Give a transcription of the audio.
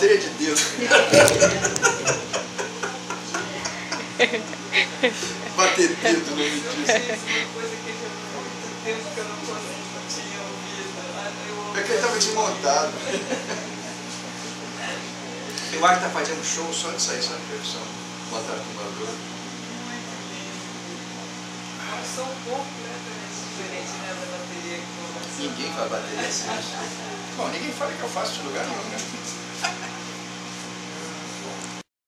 bateria de Deus. Bater dedo no me diz. É que ele estava desmontado. Eu acho que tá fazendo show só de sair essa versão. Botar acumulador. Só um pouco, né? Diferente, né? Da bateria que eu... Ninguém faz bateria assim. Bom, ninguém fala que eu faço de lugar nenhum.